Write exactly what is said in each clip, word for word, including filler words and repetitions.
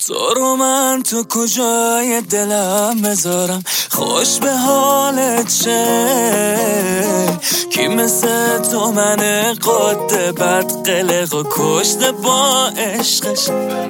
تو رو من تو کجای دلم بذارم، خوش به حالت شه. کی مثل تو من قد بد قلق و کشته با عشقش.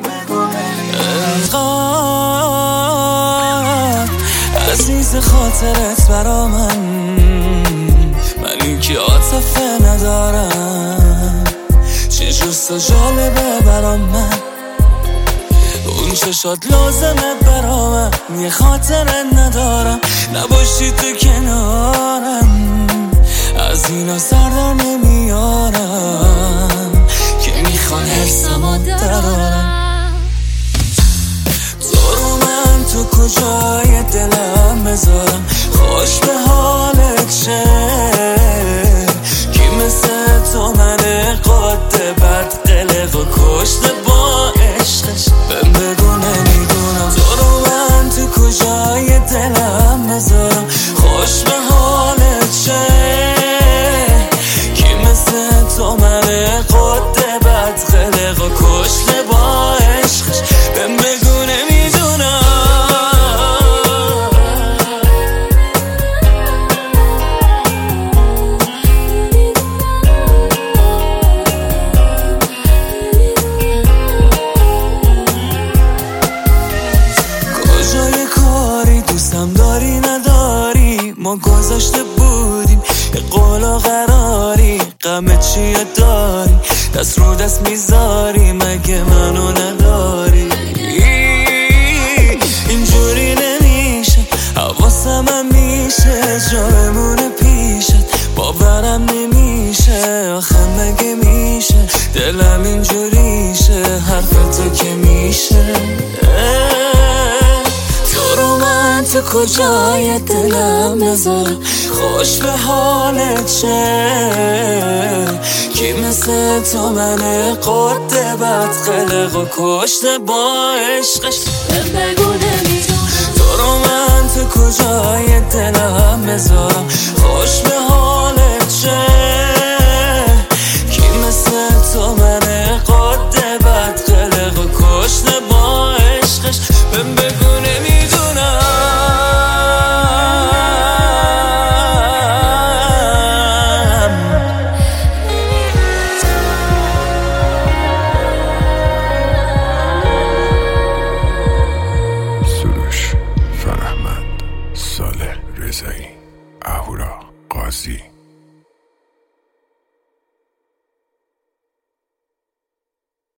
انقدر عزیز خاطرت برا من، منی که عاطفه ندارم. چه جست و جالبه برا من اون چشات لازمه برا من. یه خاطره ندارم نباشی تو کنارم، از اینا سردار نمیارم که میخوان حرسمو درارم. تو رو من تو کجای دلم بذارم، خوش به حالت شه. کی مثل تو من قد بد قلق و کشته با عشقش. بهم بگو نمیدونم تو رو من تو کجای دلم بذارم، خوش به حالت شه. کی مثل تو من قد بد قلق و کشته با عشقش. بهم بگو نمیدونم. کجای کاری دوستم داری نداری، ما گذاشته بودیم یه قول و قراری. غم چیه داری دست رو دست میذاری، مگه منو نداری؟ اینجوری نمیشه حواسم هم میشه، جا بمونه پیشت باورم نمیشه. آخه مگه میشه دلم اینجوریشه، حرف تو که میشه. تو رو من تو کجای دلم بذارم، خوش به حالت شه. کی مثل تو من قد بد قلق و کشته با عشقش. بگو نمیدونم تو رو من تو کجای دلم بذارم، خوش به حالت شه.